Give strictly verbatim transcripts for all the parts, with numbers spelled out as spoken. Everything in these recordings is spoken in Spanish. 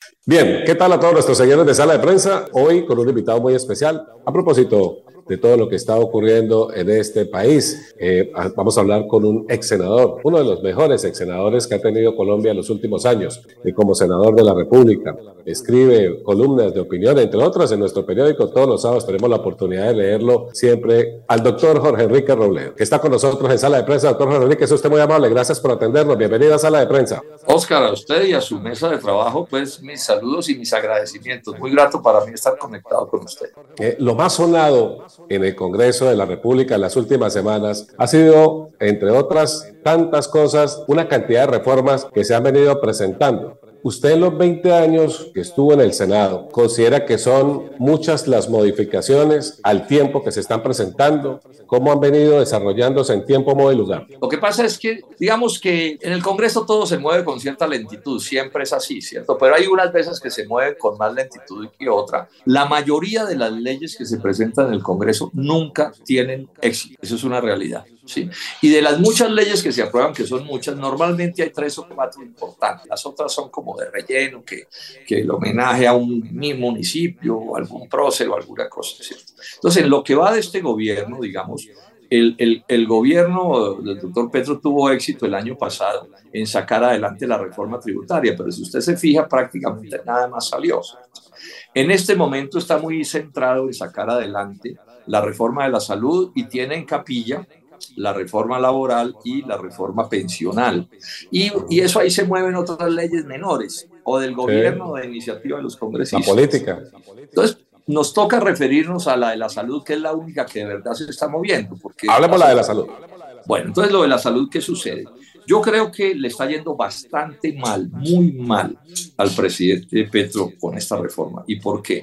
Bien, ¿qué tal a todos nuestros seguidores de Sala de Prensa? Hoy con un invitado muy especial a propósito de todo lo que está ocurriendo en este país. Eh, vamos a hablar con un ex senador, uno de los mejores ex senadores que ha tenido Colombia en los últimos años, y como senador de la República. Escribe columnas de opinión, entre otras, en nuestro periódico. Todos los sábados tenemos la oportunidad de leerlo siempre, al doctor Jorge Enrique Robledo, que está con nosotros en Sala de Prensa. Doctor Jorge Enrique, es usted muy amable, gracias por atendernos. Bienvenido a Sala de Prensa. Óscar, a usted y a su mesa de trabajo, pues mis saludos y mis agradecimientos. Muy grato para mí estar conectado con usted. Eh, lo más sonado en el Congreso de la República en las últimas semanas ha sido, entre otras tantas cosas, una cantidad de reformas que se han venido presentando. Usted en los veinte años que estuvo en el Senado, ¿considera que son muchas las modificaciones al tiempo que se están presentando? ¿Cómo han venido desarrollándose en tiempo, modo y lugar? Lo que pasa es que, digamos que en el Congreso todo se mueve con cierta lentitud, siempre es así, ¿cierto? Pero hay unas veces que se mueven con más lentitud que otra. La mayoría de las leyes que se presentan en el Congreso nunca tienen éxito, eso es una realidad, ¿sí? Y de las muchas leyes que se aprueban, que son muchas, normalmente hay tres o cuatro importantes, las otras son como de relleno, que, que el homenaje a un mismo municipio o algún prócer o alguna cosa, ¿cierto? Entonces, en lo que va de este gobierno, digamos, el, el, el gobierno del doctor Petro tuvo éxito el año pasado en sacar adelante la reforma tributaria, pero si usted se fija, prácticamente nada más salió, ¿cierto? En este momento está muy centrado en sacar adelante la reforma de la salud y tiene en capilla la reforma laboral y la reforma pensional. Y, y eso ahí se mueven otras leyes menores, o del gobierno, sí, o de iniciativa de los congresistas. La política. Entonces, nos toca referirnos a la de la salud, que es la única que de verdad se está moviendo. Porque Hablemos la de la salud. Bueno, entonces lo de la salud, ¿qué sucede? Yo creo que le está yendo bastante mal, muy mal al presidente Petro con esta reforma. ¿Y por qué?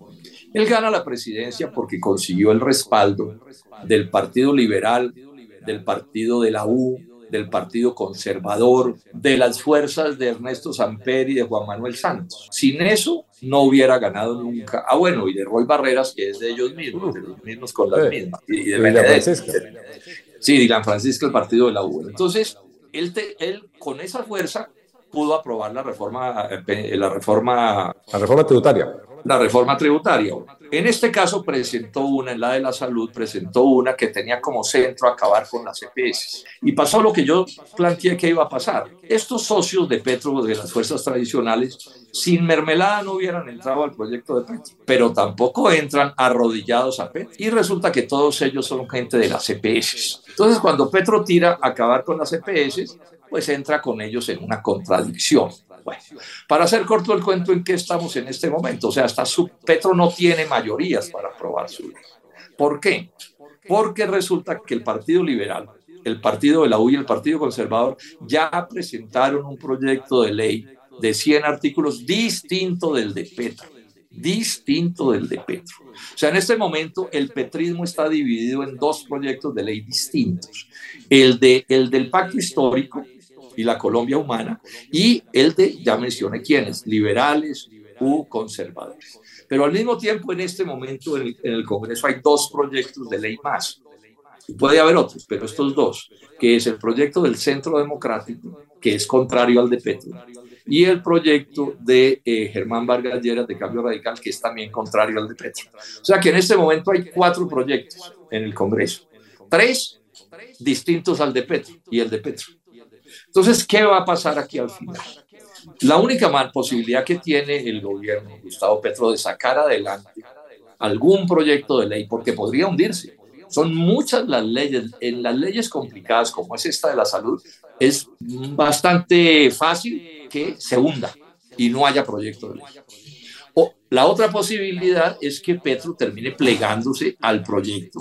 Él gana la presidencia porque consiguió el respaldo del Partido Liberal, del Partido de la U, del Partido Conservador, de las fuerzas de Ernesto Samper y de Juan Manuel Santos. Sin eso no hubiera ganado nunca. Ah, bueno, y de Roy Barreras, que es de ellos mismos, de los mismos con las mismas. Y de Benedetti. Sí, Dylan Francisca, el Partido de la U. Entonces, él, te, él con esa fuerza pudo aprobar la reforma, la reforma, la reforma tributaria. La reforma tributaria. En este caso presentó una, en la de la salud, presentó una que tenía como centro acabar con las E P S. Y pasó lo que yo planteé que iba a pasar. Estos socios de Petro, de las fuerzas tradicionales, sin mermelada no hubieran entrado al proyecto de Petro, pero tampoco entran arrodillados a Petro. Y resulta que todos ellos son gente de las E P S. Entonces, cuando Petro tira a acabar con las E P S, pues entra con ellos en una contradicción. Bueno, para hacer corto el cuento, ¿en qué estamos en este momento? O sea, hasta su, Petro no tiene mayorías para aprobar su ley. ¿Por qué? Porque resulta que el Partido Liberal, el Partido de la U y el Partido Conservador ya presentaron un proyecto de ley de cien artículos distinto del de Petro. Distinto del de Petro. O sea, en este momento el petrismo está dividido en dos proyectos de ley distintos. El, de, el del pacto histórico y la Colombia humana, y el de, ya mencioné quiénes, liberales u conservadores. Pero al mismo tiempo, en este momento, en el, en el Congreso hay dos proyectos de ley más. Puede haber otros, pero estos dos, que es el proyecto del Centro Democrático, que es contrario al de Petro, y el proyecto de eh, Germán Vargas Lleras de Cambio Radical, que es también contrario al de Petro. O sea que en este momento hay cuatro proyectos en el Congreso. Tres distintos al de Petro y el de Petro. Entonces, ¿qué va a pasar aquí al final? La única mal posibilidad que tiene el gobierno de Gustavo Petro de sacar adelante algún proyecto de ley, porque podría hundirse. Son muchas las leyes, en las leyes complicadas como es esta de la salud, es bastante fácil que se hunda y no haya proyecto de ley. O la otra posibilidad es que Petro termine plegándose al proyecto,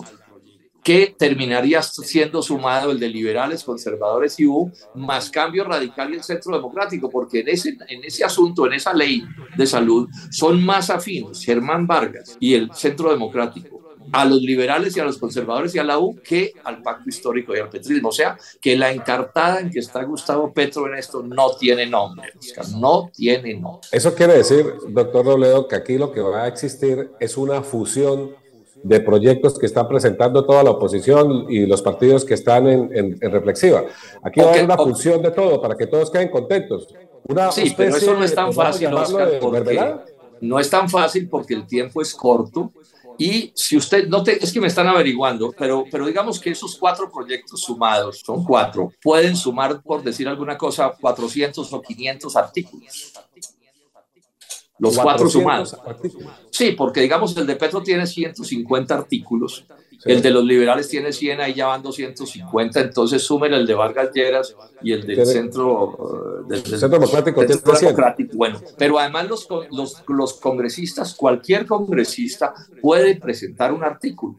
que terminaría siendo sumado el de liberales, conservadores y U, más Cambio Radical y el Centro Democrático, porque en ese, en ese asunto, en esa ley de salud, son más afines Germán Vargas y el Centro Democrático a los liberales y a los conservadores y a la U que al pacto histórico y al petrismo. O sea, que la encartada en que está Gustavo Petro en esto no tiene nombre, Oscar, no tiene nombre. Eso quiere decir, doctor Robledo, que aquí lo que va a existir es una fusión de proyectos que está presentando toda la oposición y los partidos que están en, en, en reflexiva. Aquí va a haber una función de todo para que todos queden contentos. Una Sí, pero eso especie, no es tan pues, vamos a fácil, llamarlo Oscar, de porque mermelada. no es tan fácil porque el tiempo es corto. Y si usted, no te, es que me están averiguando, pero, pero digamos que esos cuatro proyectos sumados, son cuatro, pueden sumar, por decir alguna cosa, cuatrocientos o quinientos artículos. Los cuatro sumados. cuatrocientos artículos. Sí, porque digamos el de Petro tiene ciento cincuenta artículos, Sí. el de los liberales tiene cien, ahí ya van doscientos cincuenta, entonces sumen el de Vargas Lleras y el del Tiene, centro, uh, del, el del Centro Democrático tiene centro cien. democrático. Bueno, pero además los, los, los congresistas, cualquier congresista puede presentar un artículo.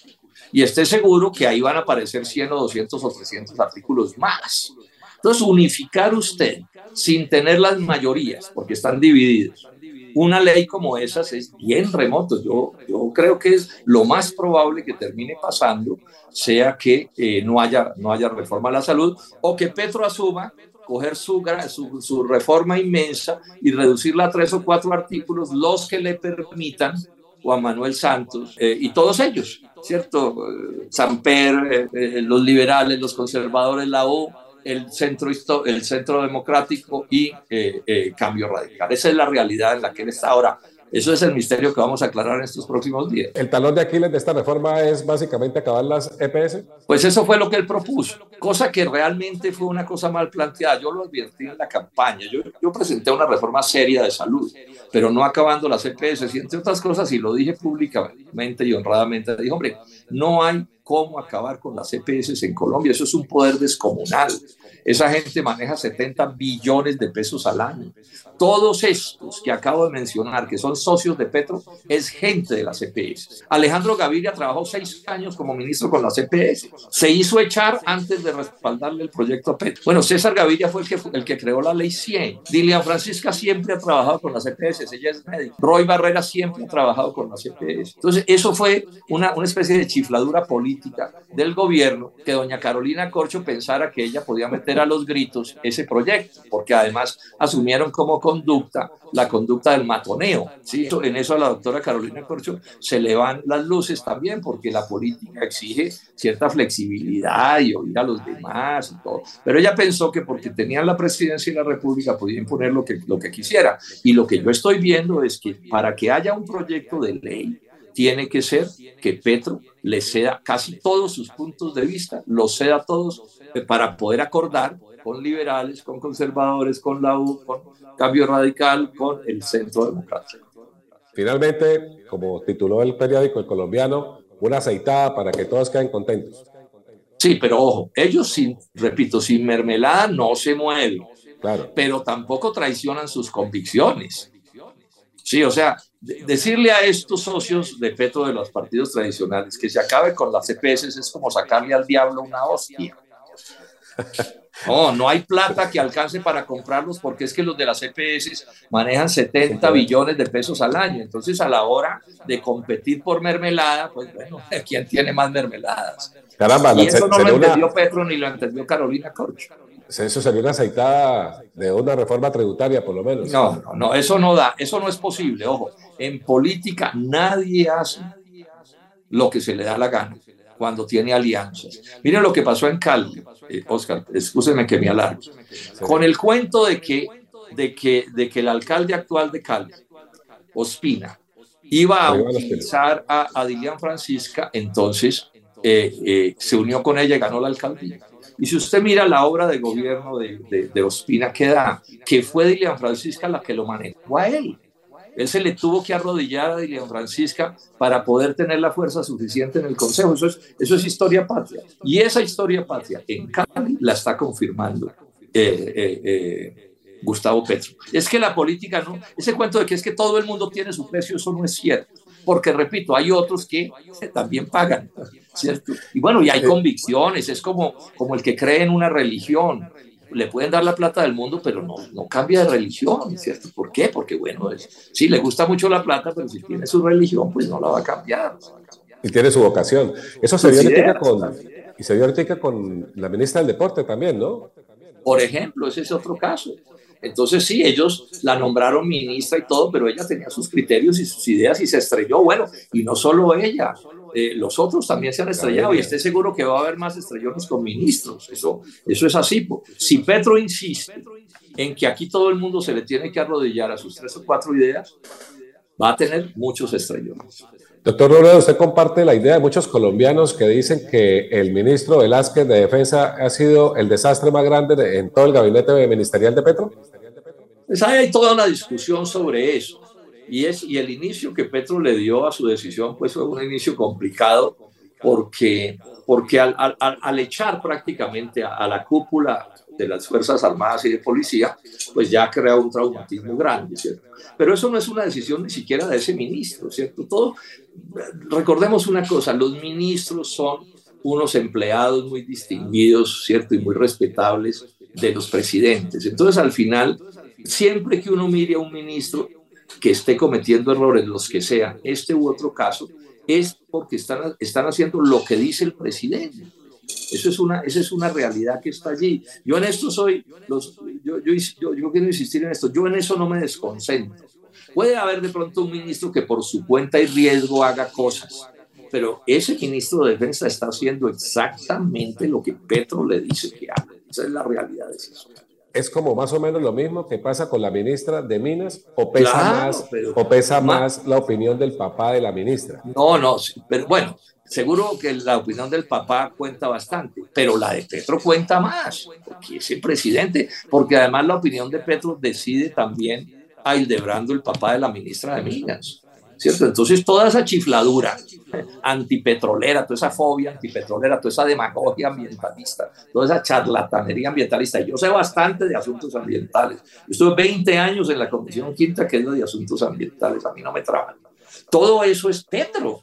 Y esté seguro que ahí van a aparecer cien o doscientos o trescientos artículos más. Entonces, unificar usted sin tener las mayorías, porque están divididos, una ley como esas es bien remoto. Yo, yo creo que es lo más probable que termine pasando, sea que eh, no, haya, no haya reforma a la salud o que Petro asuma coger su, su, su reforma inmensa y reducirla a tres o cuatro artículos, los que le permitan Juan Manuel Santos eh, y todos ellos, ¿cierto? Eh, Samper, eh, eh, los liberales, los conservadores, la U, el centro, el centro democrático y eh, eh, Cambio Radical. Esa es la realidad en la que él está ahora. Eso es el misterio que vamos a aclarar en estos próximos días. ¿El talón de Aquiles de esta reforma es básicamente acabar las E P S? Pues eso fue lo que él propuso, cosa que realmente fue una cosa mal planteada. Yo lo advertí en la campaña. Yo, yo presenté una reforma seria de salud, pero no acabando las E P S. Y entre otras cosas, y lo dije públicamente y honradamente, dije, hombre, no hay cómo acabar con las E P S en Colombia. Eso es un poder descomunal. Esa gente maneja setenta billones de pesos al año. Todos estos que acabo de mencionar, que son socios de Petro, es gente de las E P S. Alejandro Gaviria trabajó seis años como ministro con las E P S. Se hizo echar antes de respaldarle el proyecto a Petro. Bueno, César Gaviria fue el que, el que creó la ley cien. Dilian Francisca siempre ha trabajado con las E P S, ella es médica. Roy Barrera siempre ha trabajado con las E P S. Entonces, eso fue una, una especie de chifladura política del gobierno, que doña Carolina Corcho pensara que ella podía meter a los gritos ese proyecto, porque además asumieron como conducta la conducta del matoneo, ¿sí? En eso a la doctora Carolina Corcho se le van las luces también, porque la política exige cierta flexibilidad y oír a los demás y todo, pero ella pensó que porque tenían la presidencia de la República podía imponer lo que, lo que quisiera, y lo que yo estoy viendo es que para que haya un proyecto de ley tiene que ser que Petro le ceda casi todos sus puntos de vista, los ceda todos para poder acordar con liberales, con conservadores, con la U, con Cambio Radical, con el Centro Democrático. Finalmente, como tituló el periódico El Colombiano, una aceitada para que todos queden contentos. Sí, pero ojo, ellos, sin, repito, sin mermelada no se mueven, claro, pero tampoco traicionan sus convicciones. Sí, o sea, de, decirle a estos socios de Petro de los partidos tradicionales que se acabe con las E P S es como sacarle al diablo una hostia. No, no hay plata que alcance para comprarlos, porque es que los de las E P S manejan setenta billones de pesos al año. Entonces, a la hora de competir por mermelada, pues bueno, ¿quién tiene más mermeladas? Caramba, y eso no lo entendió una... Petro ni lo entendió Carolina Corcho. Eso sería una aceitada de una reforma tributaria, por lo menos. No, no, no, eso no da, eso no es posible. Ojo, en política nadie hace lo que se le da la gana cuando tiene alianzas. Miren lo que pasó en Cali, eh, Oscar, excúsenme que me alargue. Sí. Con el cuento de que, de, que, de que el alcalde actual de Cali, Ospina, iba a utilizar a, a Dilian Francisca, entonces eh, eh, se unió con ella y ganó la alcaldía. Y si usted mira la obra de gobierno de, de, de Ospina, queda que fue Dilian Francisca la que lo manejó a él. Él se le tuvo que arrodillar a Dilian Francisca para poder tener la fuerza suficiente en el Consejo. Eso es, eso es historia patria. Y esa historia patria en Cali la está confirmando eh, eh, eh, Gustavo Petro. Es que la política, no, ese cuento de que es que todo el mundo tiene su precio, eso no es cierto. Porque, repito, hay otros que también pagan, ¿cierto? Y bueno, y hay convicciones, es como, como el que cree en una religión. Le pueden dar la plata del mundo, pero no, no cambia de religión, ¿cierto? ¿Por qué? Porque, bueno, es, sí, le gusta mucho la plata, pero si tiene su religión, pues no la va a cambiar. Y tiene su vocación. Eso se dio ahorita con, y se dio ahorita con la ministra del Deporte también, ¿no? Por ejemplo, ese es otro caso. Entonces, sí, ellos la nombraron ministra y todo, pero ella tenía sus criterios y sus ideas y se estrelló. Bueno, y no solo ella, eh, los otros también se han estrellado y estoy seguro que va a haber más estrellones con ministros. Eso, eso es así. Si Petro insiste en que aquí todo el mundo se le tiene que arrodillar a sus tres o cuatro ideas, va a tener muchos estrellones. Doctor Robledo, ¿usted comparte la idea de muchos colombianos que dicen que el ministro Velázquez de Defensa ha sido el desastre más grande de, en todo el gabinete ministerial de Petro? Pues hay toda una discusión sobre eso. Y, es, y el inicio que Petro le dio a su decisión pues fue un inicio complicado porque, porque al, al, al echar prácticamente a, a la cúpula de las Fuerzas Armadas y de Policía, pues ya crea un traumatismo grande, ¿cierto? Pero eso no es una decisión ni siquiera de ese ministro, ¿cierto? Todo, recordemos una cosa, los ministros son unos empleados muy distinguidos, ¿cierto? Y muy respetables de los presidentes. Entonces, al final, siempre que uno mire a un ministro que esté cometiendo errores, los que sean, este u otro caso, es porque están, están haciendo lo que dice el presidente. Eso es una, esa es una realidad que está allí. Yo en esto soy, los, yo, yo, yo, yo quiero insistir en esto, yo en eso no me desconcentro. Puede haber de pronto un ministro que por su cuenta y riesgo haga cosas, pero ese ministro de Defensa está haciendo exactamente lo que Petro le dice que haga. Esa es la realidad de eso. ¿Es como más o menos lo mismo que pasa con la ministra de Minas o pesa, claro, más, pero, o pesa más, más la opinión del papá de la ministra? No, no, pero bueno, seguro que la opinión del papá cuenta bastante, pero la de Petro cuenta más, porque es el presidente, porque además la opinión de Petro decide también a Hildebrando, el papá de la ministra de Minas, ¿cierto? Entonces toda esa chifladura antipetrolera, toda esa fobia antipetrolera, toda esa demagogia ambientalista, toda esa charlatanería ambientalista. Yo sé bastante de asuntos ambientales. Yo estuve veinte años en la Comisión Quinta, que es la de asuntos ambientales. A mí no me traban. Todo eso es Petro.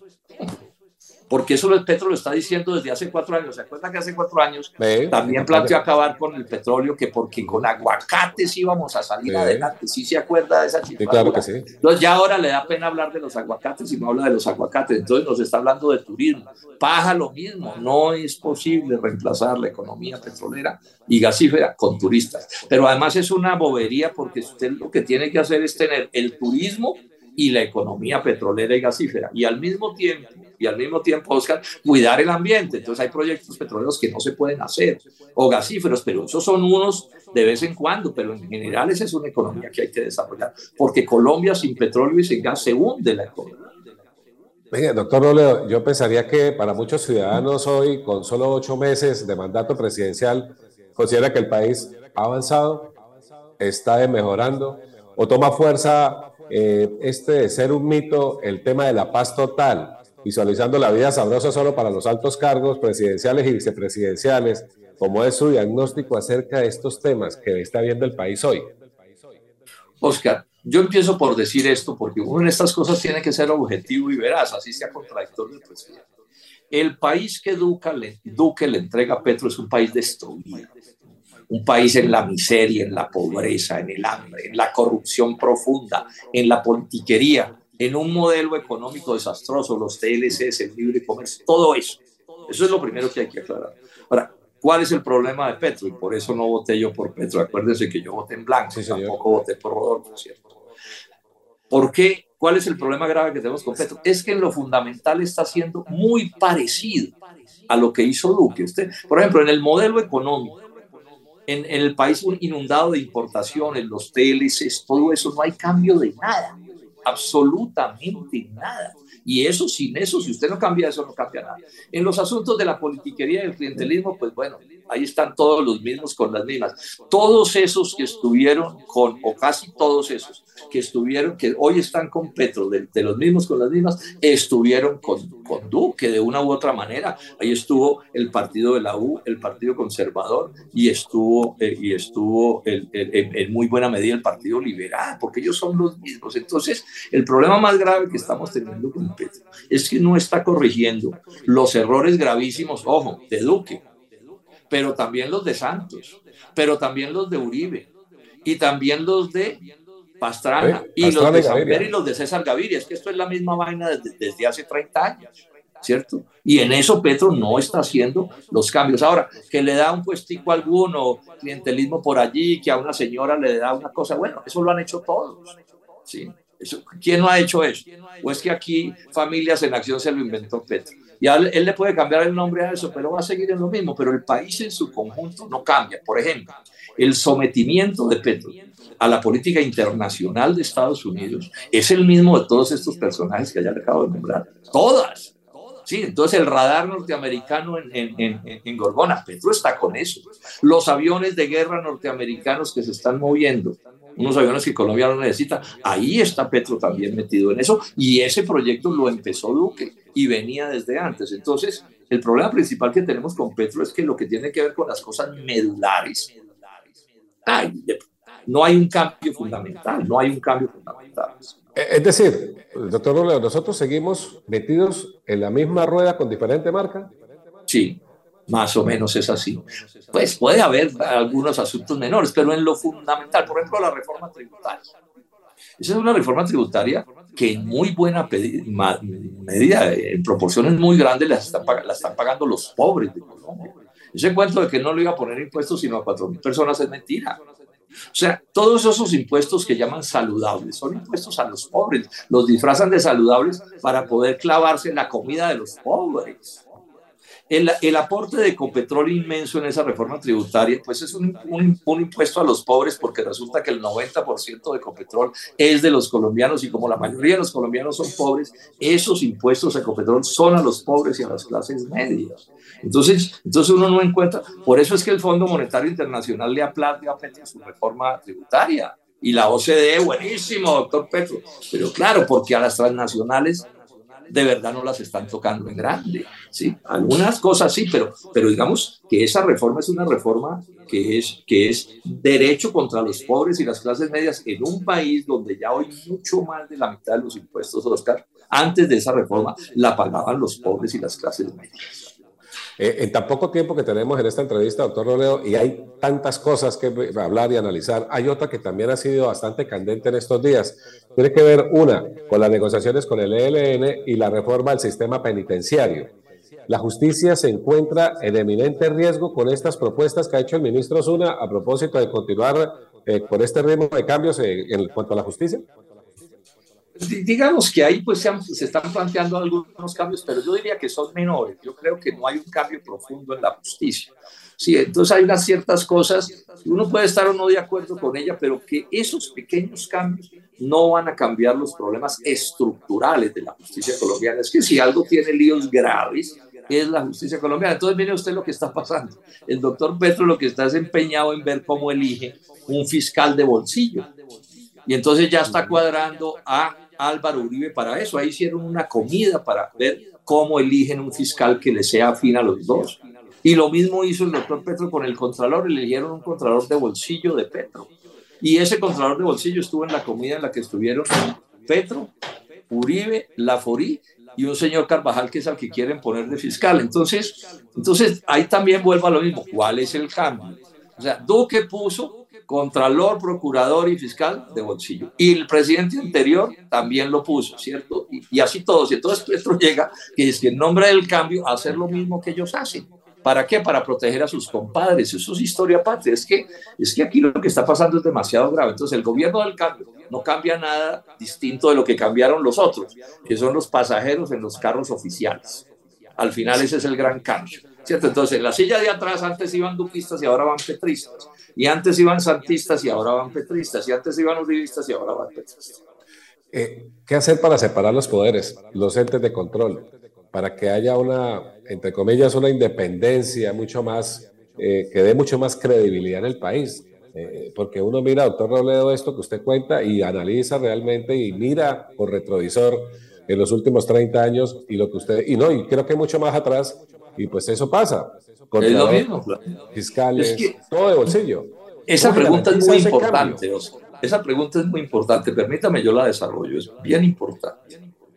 Porque eso Petro lo está diciendo desde hace cuatro años. ¿Se acuerdan que hace cuatro años sí, también planteó acabar con el petróleo, que porque con aguacates íbamos a salir sí. adelante? ¿Sí se acuerda de esa chifladura? Sí, claro que sí. Entonces ya ahora le da pena hablar de los aguacates y no habla de los aguacates. Entonces nos está hablando de turismo. Paja lo mismo. No es posible reemplazar la economía petrolera y gasífera con turistas. Pero además es una bobería, porque usted lo que tiene que hacer es tener el turismo y la economía petrolera y gasífera, y al mismo tiempo, y al mismo tiempo, Oscar, cuidar el ambiente. Entonces hay proyectos petroleros que no se pueden hacer, o gasíferos, pero esos son unos de vez en cuando, pero en general esa es una economía que hay que desarrollar, porque Colombia sin petróleo y sin gas se hunde la economía. Venga, doctor Robledo, yo pensaría que para muchos ciudadanos hoy, con solo ocho meses de mandato presidencial, considera que el país ha avanzado, está mejorando, o toma fuerza Eh, este de ser un mito, el tema de la paz total, visualizando la vida sabrosa solo para los altos cargos presidenciales y vicepresidenciales. ¿Cómo es su diagnóstico acerca de estos temas que está viendo el país hoy? Oscar, yo empiezo por decir esto, porque uno en estas cosas tiene que ser objetivo y veraz, así sea contradictorio el presidente. El país que Duque le, Duque le entrega a Petro es un país destruido. Un país en la miseria, en la pobreza, en el hambre, en la corrupción profunda, en la politiquería, en un modelo económico desastroso, los T L Cs, el libre comercio, todo eso. Eso es lo primero que hay que aclarar. Ahora, ¿cuál es el problema de Petro? Y por eso no voté yo por Petro. Acuérdense que yo voté en blanco, sí, tampoco voté por Rodolfo, ¿cierto? ¿Por qué? ¿Cuál es el problema grave que tenemos con Petro? Es que en lo fundamental está siendo muy parecido a lo que hizo Duque. Usted, por ejemplo, en el modelo económico, En, en el país inundado de importaciones, los T L Cs, todo eso, no hay cambio de nada, absolutamente nada. Y eso, sin eso, si usted no cambia eso, no cambia nada. En los asuntos de la politiquería y el clientelismo, pues bueno, ahí están todos los mismos con las mismas. Todos esos que estuvieron con, o casi todos esos que estuvieron, que hoy están con Petro, de, de los mismos con las mismas, estuvieron con, con Duque de una u otra manera. Ahí estuvo el partido de la U, el Partido Conservador, y estuvo, eh, y estuvo el, el, el, en muy buena medida el Partido Liberal, porque ellos son los mismos. Entonces, el problema más grave que estamos teniendo con Petro es que no está corrigiendo los errores gravísimos, ojo, de Duque, pero también los de Santos, pero también los de Uribe, y también los de Pastrana, ¿Eh? y Pastrana los de Samper y los de César Gaviria. Es que esto es la misma vaina desde, desde hace treinta años, ¿cierto? Y en eso Petro no está haciendo los cambios. Ahora, que le da un puestico a alguno, clientelismo por allí, que a una señora le da una cosa, bueno, eso lo han hecho todos, ¿sí? Eso, ¿quién no ha hecho eso? ¿O es que aquí Familias en Acción se lo inventó Petro? Y él, él le puede cambiar el nombre a eso, pero va a seguir en lo mismo. Pero el país en su conjunto no cambia. Por ejemplo, el sometimiento de Petro a la política internacional de Estados Unidos es el mismo de todos estos personajes que ya le acabo de nombrar. Todas. Sí, entonces el radar norteamericano en, en, en, en Gorgona, Petro está con eso. Los aviones de guerra norteamericanos que se están moviendo, unos aviones que Colombia no necesita, ahí está Petro también metido en eso, y ese proyecto lo empezó Duque y venía desde antes. Entonces, el problema principal que tenemos con Petro es que lo que tiene que ver con las cosas medulares, ay, no hay un cambio fundamental, no hay un cambio fundamental. Es decir, doctor Robledo, nosotros seguimos metidos en la misma rueda con diferente marca. Sí, más o menos es así. Pues puede haber algunos asuntos menores, pero en lo fundamental, por ejemplo, la reforma tributaria. Esa es una reforma tributaria que en muy buena medida, en proporciones muy grandes, la están, la están pagando los pobres de Colombia. Ese cuento de que no le iba a poner impuestos sino a cuatro mil personas es mentira. O sea, todos esos impuestos que llaman saludables son impuestos a los pobres, los disfrazan de saludables para poder clavarse en la comida de los pobres. El, el aporte de Ecopetrol inmenso en esa reforma tributaria, pues es un, un, un impuesto a los pobres, porque resulta que el noventa por ciento de Ecopetrol es de los colombianos, y como la mayoría de los colombianos son pobres, esos impuestos a Ecopetrol son a los pobres y a las clases medias. Entonces, entonces uno no encuentra, por eso es que el Fondo Monetario Internacional le aplaude a Petro su reforma tributaria, y la O C D E, buenísimo, doctor Petro, pero claro, porque a las transnacionales de verdad no las están tocando en grande, ¿sí? Algunas cosas sí, pero, pero digamos que esa reforma es una reforma que es, que es derecho contra los pobres y las clases medias en un país donde ya hoy mucho más de la mitad de los impuestos, Oscar, antes de esa reforma la pagaban los pobres y las clases medias. Eh, en tan poco tiempo que tenemos en esta entrevista, doctor Robledo, y hay tantas cosas que hablar y analizar, hay otra que también ha sido bastante candente en estos días. Tiene que ver, una, con las negociaciones con el E L N y la reforma del sistema penitenciario. La justicia se encuentra en eminente riesgo con estas propuestas que ha hecho el ministro Osuna a propósito de continuar eh, con este ritmo de cambios eh, en cuanto a la justicia. Digamos que ahí pues se, han, se están planteando algunos cambios, pero yo diría que son menores. Yo creo que no hay un cambio profundo en la justicia. Sí, entonces hay unas ciertas cosas, uno puede estar o no de acuerdo con ella, pero que esos pequeños cambios no van a cambiar los problemas estructurales de la justicia colombiana. Es que si algo tiene líos graves, es la justicia colombiana. Entonces mire usted lo que está pasando. El doctor Petro lo que está es empeñado en ver cómo elige un fiscal de bolsillo. Y entonces ya está cuadrando a Álvaro Uribe para eso. Ahí hicieron una comida para ver cómo eligen un fiscal que le sea afín a los dos. Y lo mismo hizo el doctor Petro con el contralor. Eligieron un contralor de bolsillo de Petro. Y ese contralor de bolsillo estuvo en la comida en la que estuvieron Petro, Uribe, Laforí y un señor Carvajal, que es al que quieren poner de fiscal. Entonces, entonces ahí también vuelvo a lo mismo. ¿Cuál es el cambio? O sea, Duque puso contralor, procurador y fiscal de bolsillo. Y el presidente anterior también lo puso, ¿cierto? Y, y así todos. Y entonces Petro llega, que es que en nombre del cambio, a hacer lo mismo que ellos hacen. ¿Para qué? Para proteger a sus compadres. Eso es historia patria. Es que, es que aquí lo que está pasando es demasiado grave. Entonces el gobierno del cambio no cambia nada distinto de lo que cambiaron los otros, que son los pasajeros en los carros oficiales. Al final ese es el gran cambio, ¿cierto? Entonces en la silla de atrás antes iban duquistas y ahora van petristas. Y antes iban santistas y ahora van petristas. Y antes iban uribistas y ahora van petristas. Eh, ¿Qué hacer para separar los poderes, los entes de control? Para que haya una, entre comillas, una independencia mucho más, eh, que dé mucho más credibilidad en el país. Eh, porque uno mira, doctor Robledo, esto que usted cuenta y analiza realmente y mira por retrovisor en los últimos treinta años y lo que usted, y no, y creo que mucho más atrás, y pues eso pasa. Es lo mismo, claro. Fiscales, es que todo de bolsillo. Esa pregunta es muy importante, Oscar. Esa pregunta es muy importante. Permítame, yo la desarrollo. Es bien importante.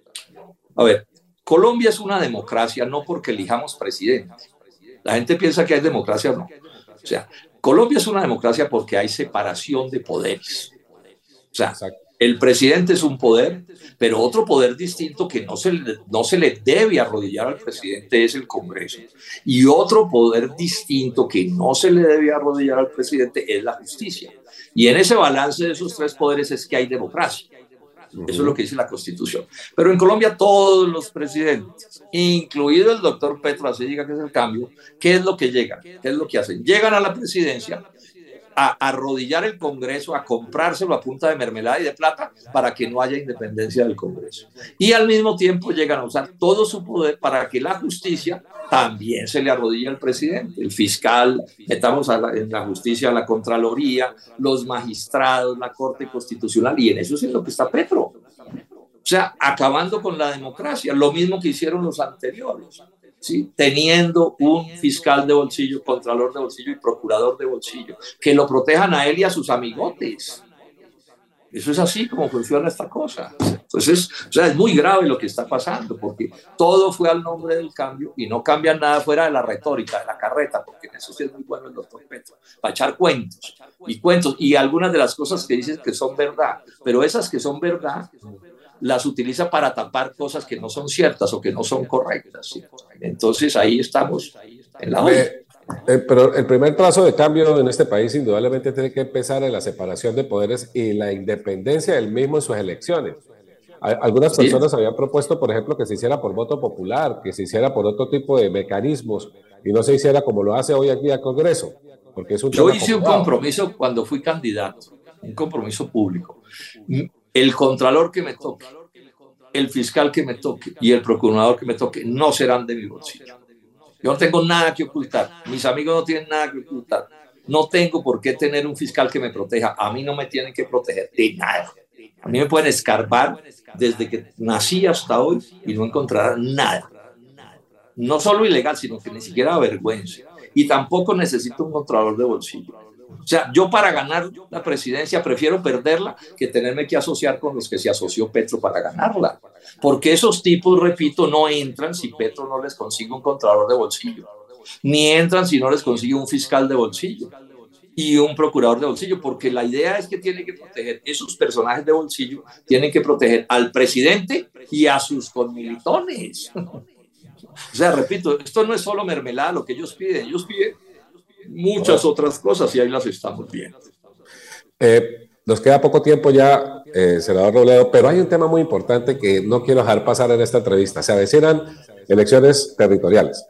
A ver, Colombia es una democracia no porque elijamos presidente. La gente piensa que hay democracia o no. O sea, Colombia es una democracia porque hay separación de poderes. O sea, Exacto. El presidente es un poder, pero otro poder distinto que no se, le, no se le debe arrodillar al presidente es el Congreso. Y otro poder distinto que no se le debe arrodillar al presidente es la justicia. Y en ese balance de esos tres poderes es que hay democracia. Uh-huh. Eso es lo que dice la Constitución. Pero en Colombia todos los presidentes, incluido el doctor Petro, así diga que es el cambio, ¿qué es lo que llegan? ¿Qué es lo que hacen? Llegan a la presidencia a arrodillar el Congreso, a comprárselo a punta de mermelada y de plata para que no haya independencia del Congreso. Y al mismo tiempo llegan a usar todo su poder para que la justicia también se le arrodille al presidente, el fiscal, metamos a la, en la justicia a la Contraloría, los magistrados, la Corte Constitucional, y en eso es en lo que está Petro. O sea, acabando con la democracia, lo mismo que hicieron los anteriores. ¿Sí? Teniendo un fiscal de bolsillo, contralor de bolsillo y procurador de bolsillo, que lo protejan a él y a sus amigotes. Eso es así como funciona esta cosa. Entonces, o sea, es muy grave lo que está pasando, porque todo fue al nombre del cambio y no cambia nada fuera de la retórica, de la carreta, porque en eso sí es muy bueno el doctor Petro, para echar cuentos y cuentos, y algunas de las cosas que dicen que son verdad, pero esas que son verdad las utiliza para tapar cosas que no son ciertas o que no son correctas. ¿Sí? Entonces ahí estamos en la olla. Eh, eh, pero el primer trazo de cambio en este país indudablemente tiene que empezar en la separación de poderes y la independencia del mismo en sus elecciones. Algunas personas sí. habían propuesto, por ejemplo, que se hiciera por voto popular, que se hiciera por otro tipo de mecanismos y no se hiciera como lo hace hoy aquí al Congreso. Porque es un Yo hice complicado. un compromiso cuando fui candidato, un compromiso público. El contralor que me toque, el fiscal que me toque y el procurador que me toque no serán de mi bolsillo. Yo no tengo nada que ocultar. Mis amigos no tienen nada que ocultar. No tengo por qué tener un fiscal que me proteja. A mí no me tienen que proteger de nada. A mí me pueden escarbar desde que nací hasta hoy y no encontrarán nada. No solo ilegal, sino que ni siquiera vergüenza. Y tampoco necesito un controlador de bolsillo. O sea, yo para ganar la presidencia prefiero perderla que tenerme que asociar con los que se asoció Petro para ganarla. Porque esos tipos, repito, no entran si Petro no les consigue un controlador de bolsillo. Ni entran si no les consigue un fiscal de bolsillo y un procurador de bolsillo. Porque la idea es que tienen que proteger, esos personajes de bolsillo tienen que proteger al presidente y a sus conmilitones. O sea, repito, esto no es solo mermelada lo que ellos piden. Ellos piden muchas otras cosas y ahí las estamos viendo. Eh, nos queda poco tiempo ya, eh, senador Robledo, pero hay un tema muy importante que no quiero dejar pasar en esta entrevista. Se avecinan elecciones territoriales.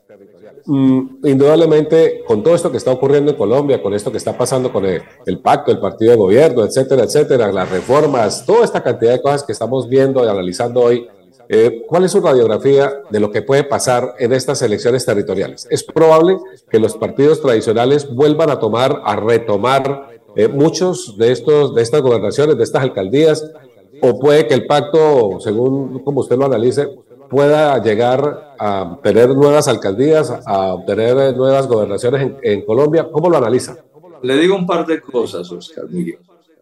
Mm, indudablemente, con todo esto que está ocurriendo en Colombia, con esto que está pasando con el, el pacto, el partido de gobierno, etcétera, etcétera, las reformas, toda esta cantidad de cosas que estamos viendo y analizando hoy, Eh, ¿cuál es su radiografía de lo que puede pasar en estas elecciones territoriales? ¿Es probable que los partidos tradicionales vuelvan a tomar, a retomar eh, muchos de, estos, de estas gobernaciones, de estas alcaldías? ¿O puede que el pacto, según como usted lo analice, pueda llegar a tener nuevas alcaldías, a obtener nuevas gobernaciones en, en Colombia? ¿Cómo lo analiza? Le digo un par de cosas, Oscar Miguel.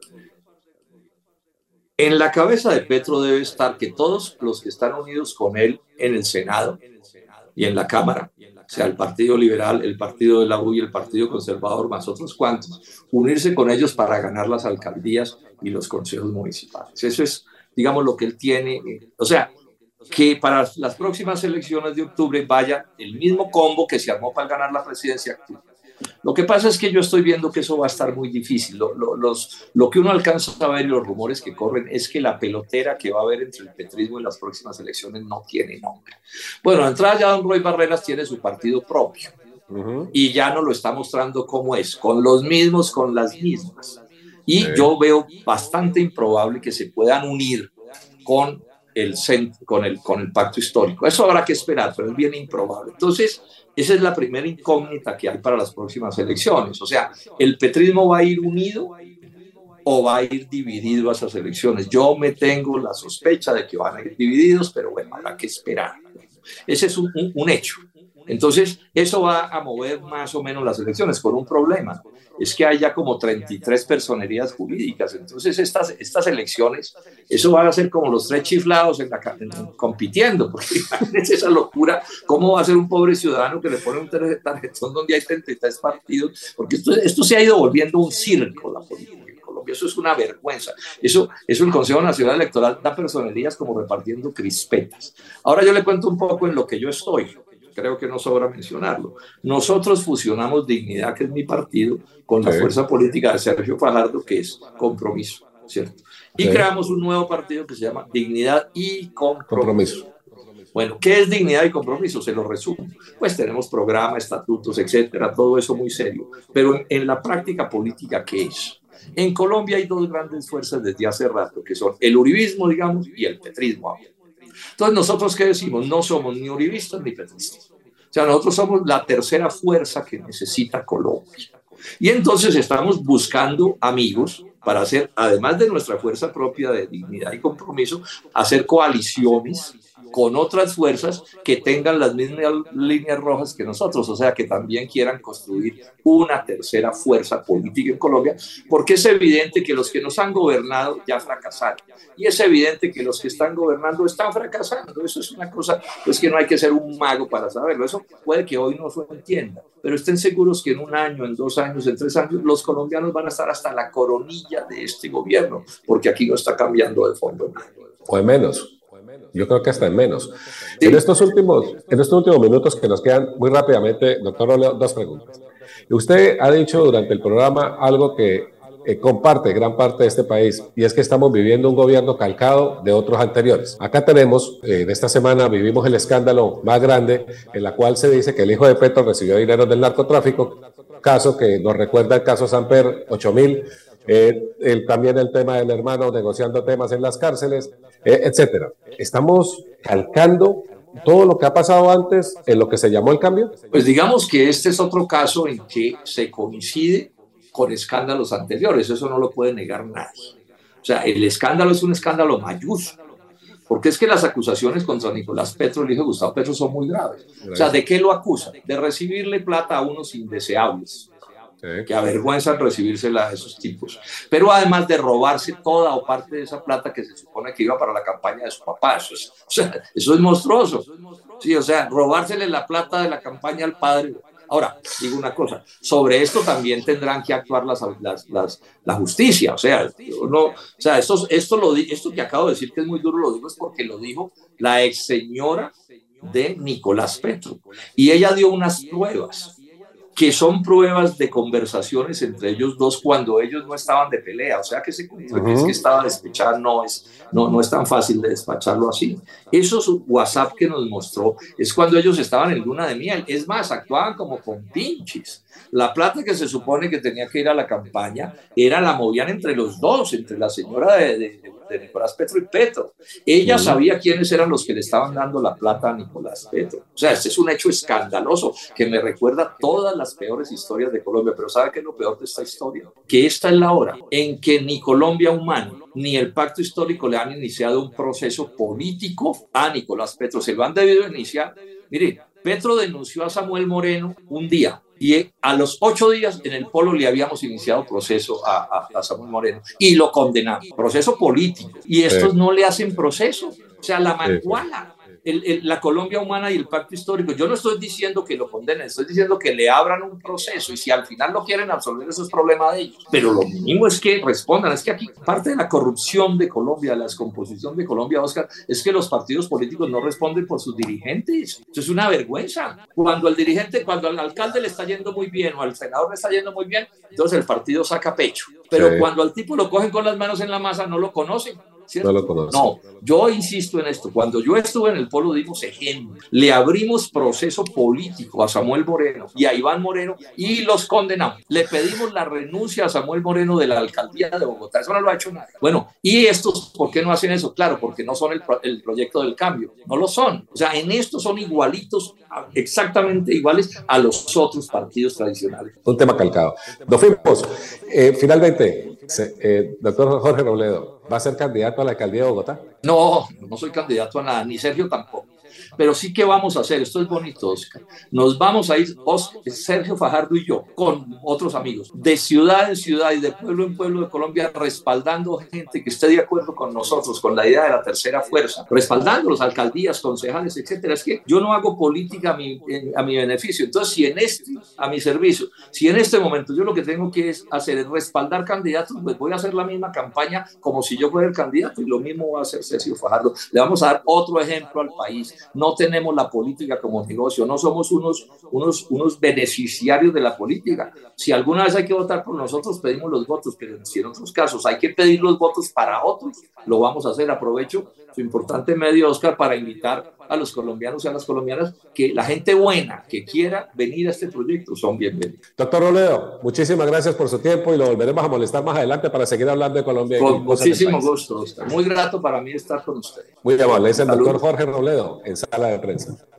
En la cabeza de Petro debe estar que todos los que están unidos con él en el Senado y en la Cámara, o sea, el Partido Liberal, el Partido de la U y el Partido Conservador, más otros cuantos, unirse con ellos para ganar las alcaldías y los consejos municipales. Eso es, digamos, lo que él tiene. O sea, que para las próximas elecciones de octubre vaya el mismo combo que se armó para ganar la presidencia actual. Lo que pasa es que yo estoy viendo que eso va a estar muy difícil. Lo, lo, los, lo que uno alcanza a ver y los rumores que corren es que la pelotera que va a haber entre el petrismo y las próximas elecciones no tiene nombre. Bueno, de entrada ya don Roy Barreras tiene su partido propio uh-huh. y ya nos lo está mostrando cómo es, con los mismos, con las mismas. Y sí. yo veo bastante improbable que se puedan unir con el, con, el, con el pacto histórico. Eso habrá que esperar, pero es bien improbable. Entonces, esa es la primera incógnita que hay para las próximas elecciones. O sea, ¿el petrismo va a ir unido o va a ir dividido a esas elecciones? Yo me tengo la sospecha de que van a ir divididos, pero bueno, habrá que esperar. Ese es un, un, un hecho. Entonces, eso va a mover más o menos las elecciones con un problema. Es que hay ya como treinta y tres personerías jurídicas. Entonces, estas, estas elecciones, eso va a ser como los tres chiflados en la, en, compitiendo, porque imagínense esa locura. ¿Cómo va a ser un pobre ciudadano que le pone un tarjetón donde hay treinta y tres partidos? Porque esto, esto se ha ido volviendo un circo, la política en Colombia. Eso es una vergüenza. Eso, eso el Consejo Nacional Electoral da personerías como repartiendo crispetas. Ahora yo le cuento un poco en lo que yo estoy. Creo que no sobra mencionarlo. Nosotros fusionamos Dignidad, que es mi partido, con la sí. fuerza política de Sergio Fajardo, que es Compromiso. ¿cierto? Y Sí. creamos un nuevo partido que se llama Dignidad y Compromiso. Compromiso. Bueno, ¿qué es dignidad y compromiso? Se lo resumo. Pues tenemos programa, estatutos, etcétera, todo eso muy serio. Pero en, en la práctica política, ¿qué es? En Colombia hay dos grandes fuerzas desde hace rato, que son el uribismo, digamos, y el petrismo. Entonces, ¿nosotros qué decimos? No somos ni uribistas ni petristas. O sea, nosotros somos la tercera fuerza que necesita Colombia. Y entonces estamos buscando amigos para hacer, además de nuestra fuerza propia de dignidad y compromiso, hacer coaliciones con otras fuerzas que tengan las mismas líneas rojas que nosotros, o sea, que también quieran construir una tercera fuerza política en Colombia, porque es evidente que los que nos han gobernado ya fracasaron, y es evidente que los que están gobernando están fracasando. Eso es una cosa, pues, que no hay que ser un mago para saberlo. Eso puede que hoy no se entienda, pero estén seguros que en un año, en dos años, en tres años, los colombianos van a estar hasta la coronilla de este gobierno, porque aquí no está cambiando de fondo nada. O en menos. Yo creo que hasta en menos. Sí. En estos últimos, en estos últimos minutos que nos quedan, muy rápidamente, doctor Robledo, dos preguntas. Usted ha dicho durante el programa algo que eh, comparte gran parte de este país, y es que estamos viviendo un gobierno calcado de otros anteriores. Acá tenemos, eh, de esta semana vivimos el escándalo más grande, en la cual se dice que el hijo de Petro recibió dinero del narcotráfico, caso que nos recuerda el caso Samper, ocho mil, eh, el, también el tema del hermano negociando temas en las cárceles, eh, etcétera. ¿Estamos calcando todo lo que ha pasado antes en lo que se llamó el cambio? Pues digamos que este es otro caso en que se coincide con escándalos anteriores, eso no lo puede negar nadie. O sea, el escándalo es un escándalo mayúsculo, porque es que las acusaciones contra Nicolás Petro, el hijo de Gustavo Petro, son muy graves. O sea, ¿de qué lo acusan? De recibirle plata a unos indeseables, que avergüenzan recibírsela a esos tipos, pero además de robarse toda o parte de esa plata que se supone que iba para la campaña de su papá. Eso es, o sea, eso es monstruoso. Sí, o sea, robársele la plata de la campaña al padre. Ahora, digo una cosa, sobre esto también tendrán que actuar las, las, las, la justicia. O sea, no, o sea esto, esto, lo, esto que acabo de decir que es muy duro, lo digo es porque lo dijo la ex señora de Nicolás Petro, y ella dio unas pruebas que son pruebas de conversaciones entre ellos dos cuando ellos no estaban de pelea. O sea, que se uh-huh. que es que estaba despechada, no es, no, no es tan fácil de despacharlo así. Esos WhatsApp que nos mostró es cuando ellos estaban en luna de miel. Es más, actuaban como con pinches. La plata que se supone que tenía que ir a la campaña era la movían entre los dos, entre la señora de, de, de Nicolás Petro y Petro. Ella uh-huh. sabía quiénes eran los que le estaban dando la plata a Nicolás Petro. O sea, este es un hecho escandaloso que me recuerda todas las las peores historias de Colombia, pero ¿sabe qué es lo peor de esta historia? Que esta es la hora en que ni Colombia Humano ni el Pacto Histórico le han iniciado un proceso político a Nicolás Petro. Se lo han debido iniciar. Mire, Petro denunció a Samuel Moreno un día y a los ocho días en el Polo le habíamos iniciado proceso a, a, a Samuel Moreno y lo condenamos. Proceso político. Y estos sí. no le hacen proceso. O sea, la manguala. El, el, la Colombia Humana y el Pacto Histórico. Yo no estoy diciendo que lo condenen, estoy diciendo que le abran un proceso, y si al final lo quieren absolver, eso es problema de ellos. Pero lo mínimo es que respondan. Es que aquí parte de la corrupción de Colombia, de la descomposición de Colombia, Oscar, es que los partidos políticos no responden por sus dirigentes. Eso es una vergüenza. Cuando al dirigente, cuando al alcalde le está yendo muy bien o al senador le está yendo muy bien, entonces el partido saca pecho. Pero sí. cuando al tipo lo cogen con las manos en la masa, no lo conocen. ¿Cierto? No lo conozco. No, yo insisto en esto. Cuando yo estuve en el Polo dimos ejemplo. Le abrimos proceso político a Samuel Moreno y a Iván Moreno y los condenamos. Le pedimos la renuncia a Samuel Moreno de la alcaldía de Bogotá. Eso no lo ha hecho nadie. Bueno, ¿y estos por qué no hacen eso? Claro, porque no son el, el proyecto del cambio. No lo son. O sea, en esto son igualitos, exactamente iguales a los otros partidos tradicionales. Un tema calcado. Nos fuimos. Eh, finalmente, eh, doctor Jorge Robledo, ¿va a ser candidato a la alcaldía de Bogotá? No, no soy candidato a nada, ni Sergio tampoco. Pero sí que vamos a hacer, esto es bonito, Oscar. Nos vamos a ir, Oscar, Sergio Fajardo y yo, con otros amigos, de ciudad en ciudad y de pueblo en pueblo de Colombia, respaldando gente que esté de acuerdo con nosotros, con la idea de la tercera fuerza, respaldando las alcaldías, concejales, etcétera. Es que yo no hago política a mi, a mi beneficio. Entonces, si en este, a mi servicio, si en este momento yo lo que tengo que es hacer es respaldar candidatos, pues voy a hacer la misma campaña como si yo fuera el candidato, y lo mismo va a hacer Sergio Fajardo. Le vamos a dar otro ejemplo al país no tenemos la política como negocio, no somos unos, unos, unos beneficiarios de la política. Si alguna vez hay que votar por nosotros, pedimos los votos, pero si en otros casos hay que pedir los votos para otros, lo vamos a hacer. Aprovecho su importante medio, Oscar, para invitar a los colombianos y a las colombianas que la gente buena que quiera venir a este proyecto son bienvenidos. Doctor Robledo, muchísimas gracias por su tiempo y lo volveremos a molestar más adelante para seguir hablando de Colombia. Con muchísimo gusto, Oscar. Muy grato para mí estar con usted. Muy amable, es el doctor Jorge Robledo en Sala de Prensa.